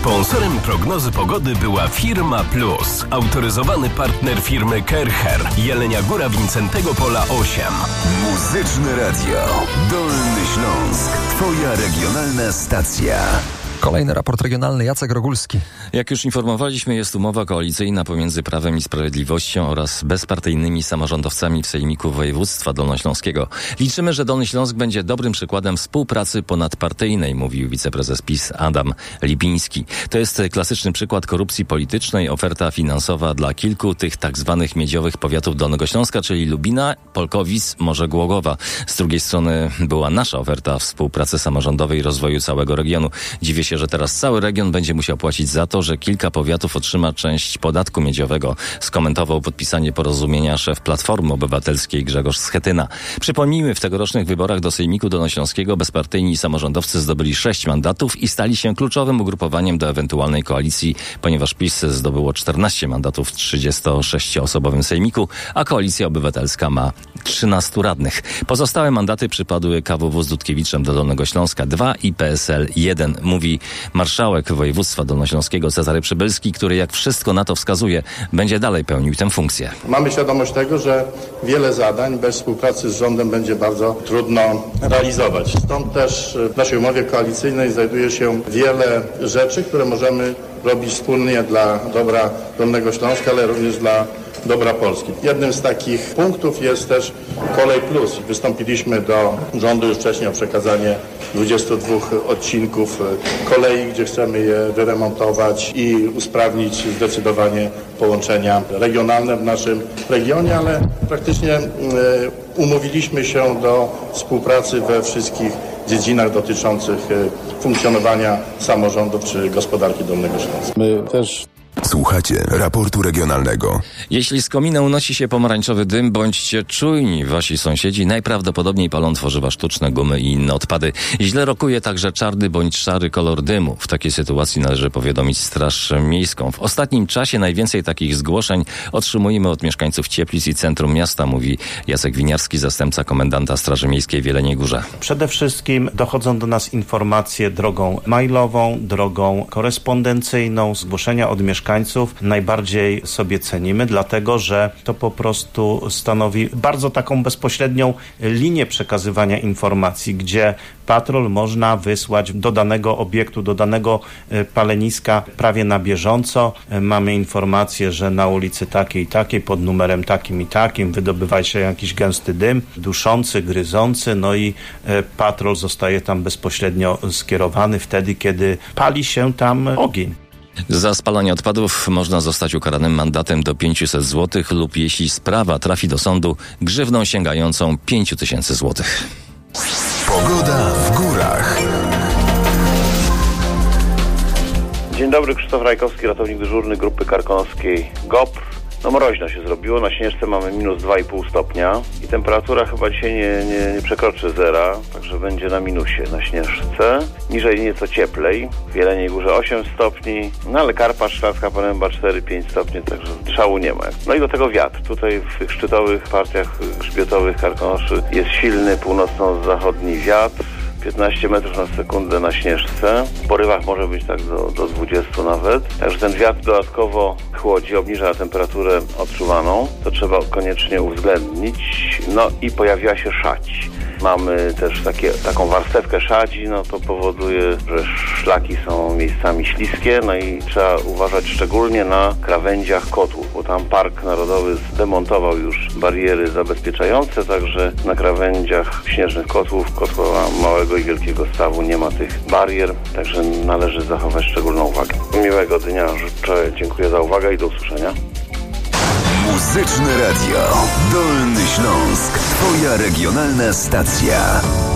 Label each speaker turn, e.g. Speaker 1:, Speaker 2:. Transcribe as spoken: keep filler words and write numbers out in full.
Speaker 1: Sponsorem prognozy pogody była Firma Plus, autoryzowany partner firmy Kercher, Jelenia Góra, Wincentego Pola osiem.
Speaker 2: Muzyczne Radio, Dolny Śląsk, twoja regionalna stacja.
Speaker 3: Kolejny raport regionalny, Jacek Rogulski.
Speaker 4: Jak już informowaliśmy, jest umowa koalicyjna pomiędzy Prawem i Sprawiedliwością oraz bezpartyjnymi samorządowcami w Sejmiku Województwa Dolnośląskiego. Liczymy, że Dolny Śląsk będzie dobrym przykładem współpracy ponadpartyjnej, mówił wiceprezes PiS Adam Lipiński. To jest klasyczny przykład korupcji politycznej, oferta finansowa dla kilku tych tak zwanych miedziowych powiatów Dolnego Śląska, czyli Lubina, Polkowic, Morze Głogowa. Z drugiej strony była nasza oferta współpracy samorządowej i rozwoju całego regionu. Dziwię się, że teraz cały region będzie musiał płacić za to, że kilka powiatów otrzyma część podatku miedziowego. Skomentował podpisanie porozumienia szef Platformy Obywatelskiej Grzegorz Schetyna. Przypomnijmy, w tegorocznych wyborach do Sejmiku Dolnośląskiego bezpartyjni samorządowcy zdobyli sześć mandatów i stali się kluczowym ugrupowaniem do ewentualnej koalicji, ponieważ PiS zdobyło czternaście mandatów w trzydziestosześcioosobowym Sejmiku, a Koalicja Obywatelska ma trzynastu radnych. Pozostałe mandaty przypadły K W W z Dudkiewiczem do Dolnego Śląska dwa i P S L jeden, mówi marszałek województwa dolnośląskiego Cezary Przybylski, który jak wszystko na to wskazuje, będzie dalej pełnił tę funkcję.
Speaker 5: Mamy świadomość tego, że wiele zadań bez współpracy z rządem będzie bardzo trudno realizować. Stąd też w naszej umowie koalicyjnej znajduje się wiele rzeczy, które możemy robić wspólnie dla dobra Dolnego Śląska, ale również dla dobra Polski. Jednym z takich punktów jest też Kolej Plus. Wystąpiliśmy do rządu już wcześniej o przekazanie dwudziestu dwóch odcinków kolei, gdzie chcemy je wyremontować i usprawnić zdecydowanie połączenia regionalne w naszym regionie, ale praktycznie umówiliśmy się do współpracy we wszystkich dziedzinach dotyczących funkcjonowania samorządów czy gospodarki Dolnego Śląska. My też
Speaker 2: Słuchacie raportu regionalnego.
Speaker 4: Jeśli z komina unosi się pomarańczowy dym, bądźcie czujni. Wasi sąsiedzi najprawdopodobniej palą tworzywa sztuczne, gumy i inne odpady. Źle rokuje także czarny bądź szary kolor dymu. W takiej sytuacji należy powiadomić Straż Miejską. W ostatnim czasie najwięcej takich zgłoszeń otrzymujemy od mieszkańców Cieplic i centrum miasta, mówi Jacek Winiarski, zastępca komendanta Straży Miejskiej w Jeleniej Górze.
Speaker 6: Przede wszystkim dochodzą do nas informacje drogą mailową, drogą korespondencyjną, zgłoszenia od mieszkańców. Najbardziej sobie cenimy, dlatego że to po prostu stanowi bardzo taką bezpośrednią linię przekazywania informacji, gdzie patrol można wysłać do danego obiektu, do danego paleniska prawie na bieżąco. Mamy informację, że na ulicy takiej i takiej, pod numerem takim i takim wydobywa się jakiś gęsty dym, duszący, gryzący, no i patrol zostaje tam bezpośrednio skierowany wtedy, kiedy pali się tam ogień.
Speaker 4: Za spalanie odpadów można zostać ukaranym mandatem do pięćset złotych lub jeśli sprawa trafi do sądu, grzywną sięgającą pięć tysięcy złotych.
Speaker 2: Pogoda w górach.
Speaker 7: Dzień dobry, Krzysztof Rajkowski, ratownik dyżurny Grupy Karkonoskiej G O P R. No mroźno się zrobiło, na Śnieżce mamy minus dwa i pół stopnia i temperatura chyba dzisiaj nie, nie, nie przekroczy zera, także będzie na minusie na Śnieżce. Niżej nieco cieplej, w Jeleniej Górze osiem stopni, no ale Karpacz, Szklarska Poręba cztery pięć stopni, także szału nie ma. No i do tego wiatr. Tutaj w tych szczytowych partiach grzbietowych Karkonoszy jest silny północno-zachodni wiatr. piętnaście metrów na sekundę na Śnieżce. W porywach może być tak do, do dwudziestu nawet. Także ten wiatr dodatkowo chłodzi, obniża temperaturę odczuwaną. To trzeba koniecznie uwzględnić. No i pojawiła się szać. Mamy też takie, taką warstewkę szadzi, no to powoduje, że szlaki są miejscami śliskie, no i trzeba uważać szczególnie na krawędziach kotłów, bo tam Park Narodowy zdemontował już bariery zabezpieczające, także na krawędziach śnieżnych kotłów, kotła małego i wielkiego stawu nie ma tych barier, także należy zachować szczególną uwagę. Miłego dnia życzę, dziękuję za uwagę i do usłyszenia.
Speaker 2: Muzyczne Radio, Dolny Śląsk, twoja regionalna stacja.